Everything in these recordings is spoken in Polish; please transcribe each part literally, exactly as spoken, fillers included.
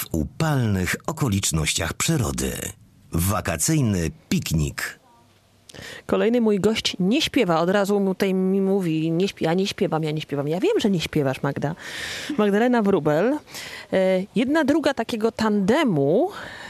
upalnych okolicznościach przyrody. Wakacyjny piknik. Kolejny mój gość nie śpiewa. Od razu tutaj mi mówi, nie śpiewa, ja nie śpiewam, ja nie śpiewam. Ja wiem, że nie śpiewasz, Magda. Magdalena Wróbel. Jedna druga takiego tandemu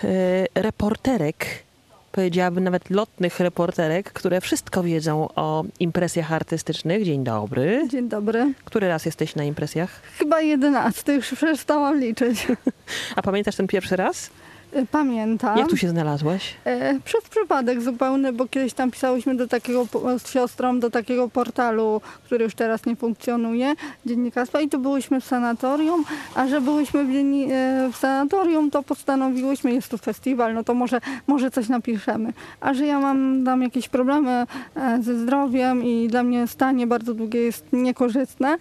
reporterek, powiedziałabym nawet lotnych reporterek, które wszystko wiedzą o impresjach artystycznych. Dzień dobry. Dzień dobry. Który raz jesteś na impresjach? Chyba jedenasty, już przestałam liczyć. A pamiętasz ten pierwszy raz? Pamiętam. Jak tu się znalazłaś? E, przez przypadek zupełny, bo kiedyś tam pisałyśmy do takiego, z siostrą do takiego portalu, który już teraz nie funkcjonuje, Dziennikarstwa, i tu byłyśmy w sanatorium, a że byłyśmy w, dzienni- w sanatorium, to postanowiłyśmy, jest tu festiwal, no to może, może coś napiszemy. A że ja mam tam jakieś problemy ze zdrowiem i dla mnie stanie bardzo długie jest niekorzystne,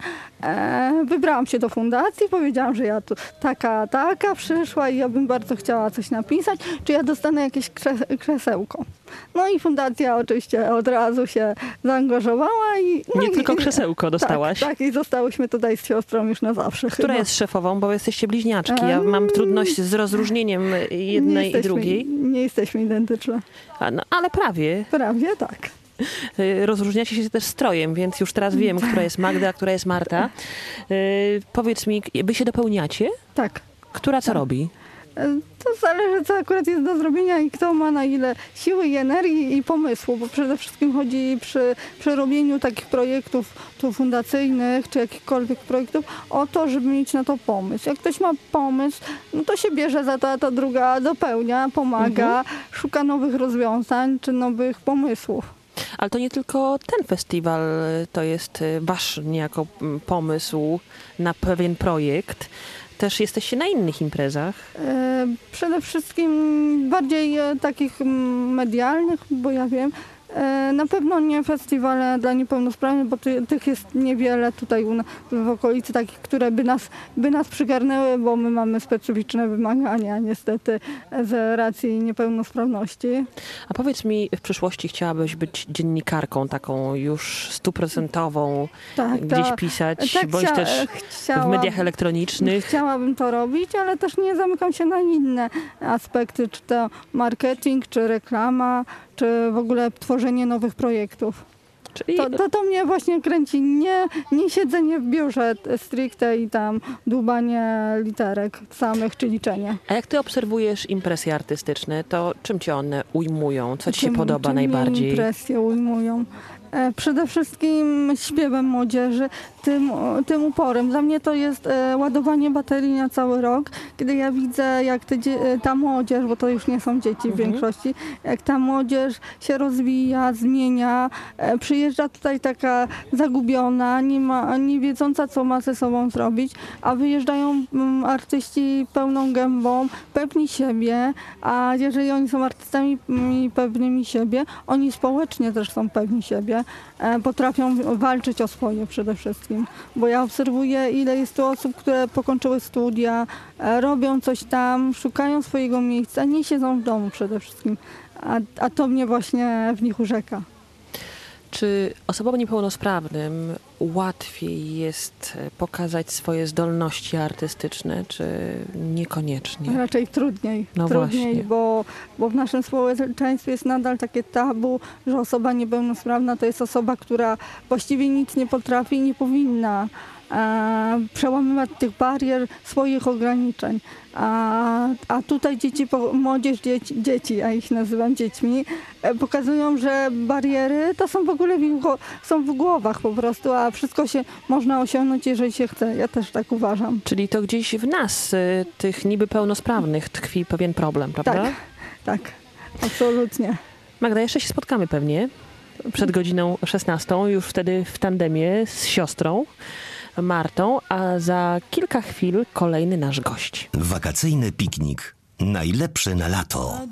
e, wybrałam się do fundacji, powiedziałam, że ja tu taka, taka przyszła i ja bym bardzo chciała coś napisać, czy ja dostanę jakieś krze- krzesełko. No i fundacja oczywiście od razu się zaangażowała. I no Nie i, tylko krzesełko dostałaś. Tak, tak, i zostałyśmy tutaj z siostrą już na zawsze. Która chyba. jest szefową, bo jesteście bliźniaczki. Ja mam trudność z rozróżnieniem jednej jesteśmy, i drugiej. Nie jesteśmy identyczne. A, no, ale prawie. Prawie tak. Rozróżniacie się też strojem, więc już teraz wiem, która jest Magda, a która jest Marta. Yy, powiedz mi, wy się dopełniacie? Tak. Która co tak. robi? To zależy, co akurat jest do zrobienia i kto ma na ile siły i energii i pomysłu, bo przede wszystkim chodzi przy, przy robieniu takich projektów tu fundacyjnych, czy jakichkolwiek projektów, o to, żeby mieć na to pomysł. Jak ktoś ma pomysł, no to się bierze za to, a ta druga dopełnia, pomaga, mhm. szuka nowych rozwiązań, czy nowych pomysłów. Ale to nie tylko ten festiwal, to jest wasz niejako pomysł na pewien projekt. Też jesteście na innych imprezach? E, przede wszystkim bardziej e, takich medialnych, bo ja wiem. E, na pewno nie festiwale dla niepełnosprawnych, bo ty, tych jest niewiele tutaj u, w okolicy, takich, które by nas, by nas przygarnęły, bo my mamy specyficzne wymagania niestety z racji niepełnosprawności. A powiedz mi, w przyszłości chciałabyś być dziennikarką taką już stuprocentową, tak, gdzieś to, pisać, tak bądź chcia, też chciała, w mediach elektronicznych? Chciałabym to robić, ale też nie zamykam się na inne aspekty, czy to marketing, czy reklama, czy w ogóle tworzenie nowych projektów. Czyli... To, to, to mnie właśnie kręci, nie, nie siedzenie w biurze stricte i tam dłubanie literek samych, czy liczenie. A jak ty obserwujesz impresje artystyczne, to czym cię one ujmują? Co ci się czym, podoba czym najbardziej? Mnie impresje ujmują? E, przede wszystkim śpiewem młodzieży, tym, tym uporem. Dla mnie to jest e, ładowanie baterii na cały rok, kiedy ja widzę, jak te, ta młodzież, bo to już nie są dzieci w mhm. większości, jak ta młodzież się rozwija, zmienia, e, przyjeżdża tutaj taka zagubiona, nie, ma, nie wiedząca, co ma ze sobą zrobić, a wyjeżdżają m, artyści pełną gębą, pewni siebie, a jeżeli oni są artystami m, pewnymi siebie, oni społecznie też są pewni siebie, e, potrafią walczyć o swoje przede wszystkim. Bo ja obserwuję, ile jest tu osób, które pokończyły studia, e, robią coś tam, szukają swojego miejsca, nie siedzą w domu przede wszystkim, a, a to mnie właśnie w nich urzeka. Czy osobom niepełnosprawnym łatwiej jest pokazać swoje zdolności artystyczne, czy niekoniecznie? Raczej trudniej. No trudniej, bo, bo w naszym społeczeństwie jest nadal takie tabu, że osoba niepełnosprawna to jest osoba, która właściwie nic nie potrafi i nie powinna e, przełamywać tych barier, swoich ograniczeń. A, a tutaj dzieci, młodzież, dzieci, dzieci, a ich nazywam dziećmi, pokazują, że bariery to są w ogóle w, są w głowach po prostu, a wszystko się można osiągnąć, jeżeli się chce. Ja też tak uważam. Czyli to gdzieś w nas, tych niby pełnosprawnych, tkwi pewien problem, prawda? Tak, tak, absolutnie. Magda, jeszcze się spotkamy pewnie przed godziną szesnastą, już wtedy w tandemie z siostrą Martą, a za kilka chwil kolejny nasz gość. Wakacyjny piknik. Najlepszy na lato.